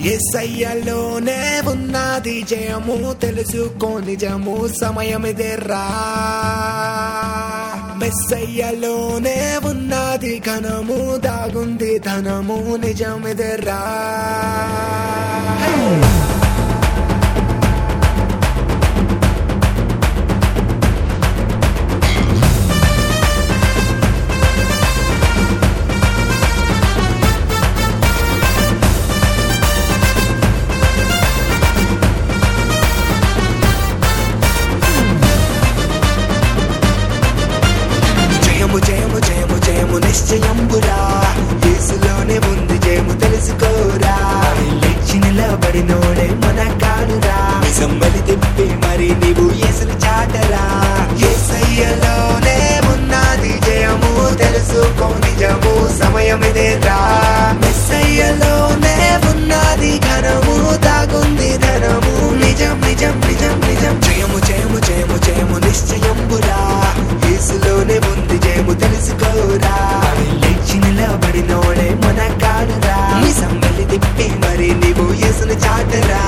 యేసయ్యలోనే ఉన్నది జయము, తెలుసుకో నిజము సమయమిదేరా. మెస్సయ్యలోనే ఉన్నది ఘనము, దాగుంది ధనము నిజమిదేరా. జయము జయము జయము నిశ్చయంబురా, యేసులోనే ఉంది జయము తెలుసుకోరా. లేచి నిలబడినోడే మన కానురా, నిజంబలి తిప్పి మరి నీవు యేసుని చాటరా. యేసయ్యలోనే ఉన్నది జయము, తెలుసుకో నిజము సమయమిదేరా. మెస్సయ్యలోనే ఉన్నది ఘనము, దాగుంది ధనము నిజం నిజం నిజం నిజం. జయము జయము జయము జయము నిశ్చయంబురా, యేసులోనే ఉంది జయము తెలుసుకోరా. లేచి నిలబడినోడే మన కానురా, సంబలి తిప్పి మరి నీవు యేసుని చాటరా.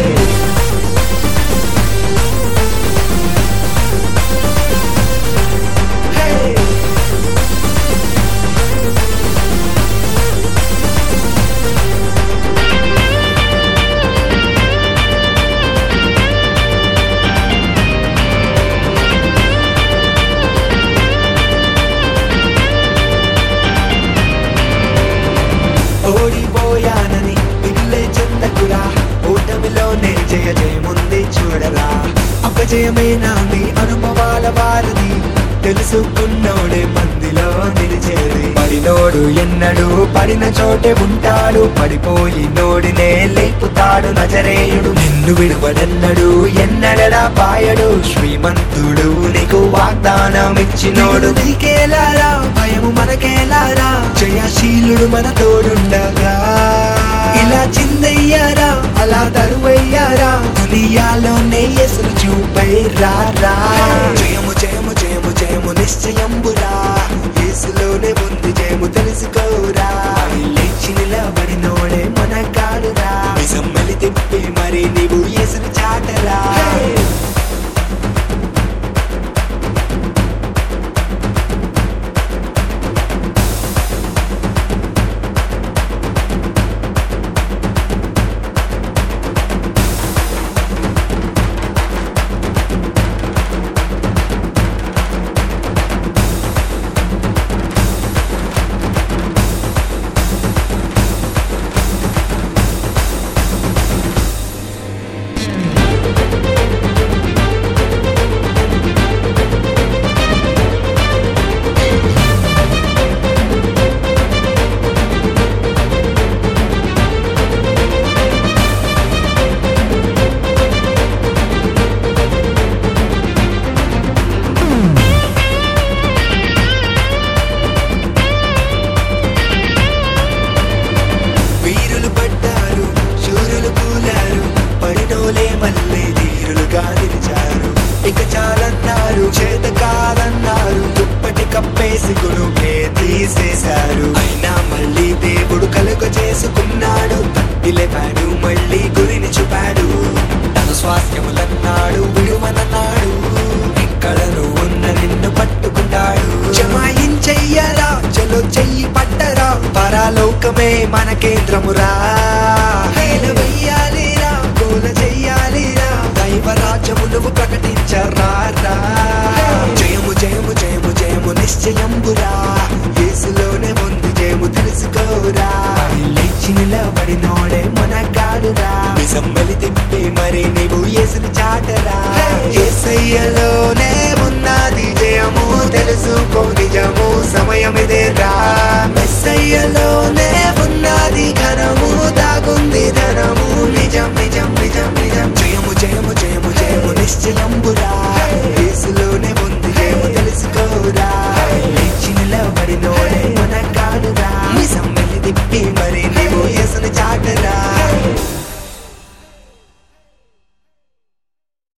ఓడిపోయానని పిల్లే చెందకురా, ఓటమిలోనే జయ జయముంది చూడరా. అపజయమే నాది అనుభవాల వారది, తెలుసుకున్నోడే మందిలో నిలిచేది. పడినోడు ఎన్నడు పడిన చోటే ఉంటాడు, పడిపోయి నోడినే లేపుతాడు నజరేయుడు. నిన్ను విడువడన్నడు ఎన్నడడా పాయడు, శ్రీమంతుడు నీకు వాగ్దానం ఇచ్చినోడు. నీకేలారా భయము మనకేలారా, జయశీలుడు మన తోడుండగా. ఇలా చిందయ్యారా అలా తరువయ్యారా, దునియాలోనే యేసును చూపై రారా. జయము జయము జయము జయము నిశ్చయంబురా, యేసులోనే ఉంది జయము తెలుసుకోరా. లేచి నిలబడినోడే మన కానురా, నిజమ్మలి తిప్పి మరి నీవు యేసుని చాటరా. ఇక చాలన్నారు చేత కాదన్నారు, దుప్పటి కప్పేసి గురుకే తీసేశారు. అయినా మళ్ళీ దేవుడు కలుగ చేసుకున్నాడు, తట్టి లేపాడు మళ్ళీ గురిని చూపాడు. తన స్వాస్థ్యములన్నాడు విడువనన్నాడు, ఎక్కడ నువ్వు ఉన్న నిన్ను పట్టుకుంటాడు. జమాయించెయ్యరా చలో చెయ్యి పట్టరా, పరాలోకమే మన కేంద్రమురా. వెయ్యాలిరా గోల చెయ్యాలిరా, దైవరాజ్యము నువ్వు ప్రకటించరా. జయము జయము జయము జయము నిశ్చయంబురా, యేసులోనే ఉంది జయము తెలుసుకోరా. లేచి నిలబడినోడే మన కానురా, నిజమ్మలి తిప్పి మరి నీవు యేసుని చాటరా. యేసయ్యలోనే ఉన్నది జయము, తెలుసుకో నిజము సమయమిదేరా. మెస్సయ్యలోనే ఉన్నది ఘనము, దాగుంది ధనము నిజం నిజం నిజం నిజం. జయము జయము జయము జయము నిశ్చయంబురా, యేసులోనే ఉంది జయము తెలుసుకోరా. లేచి నిలబడినోడే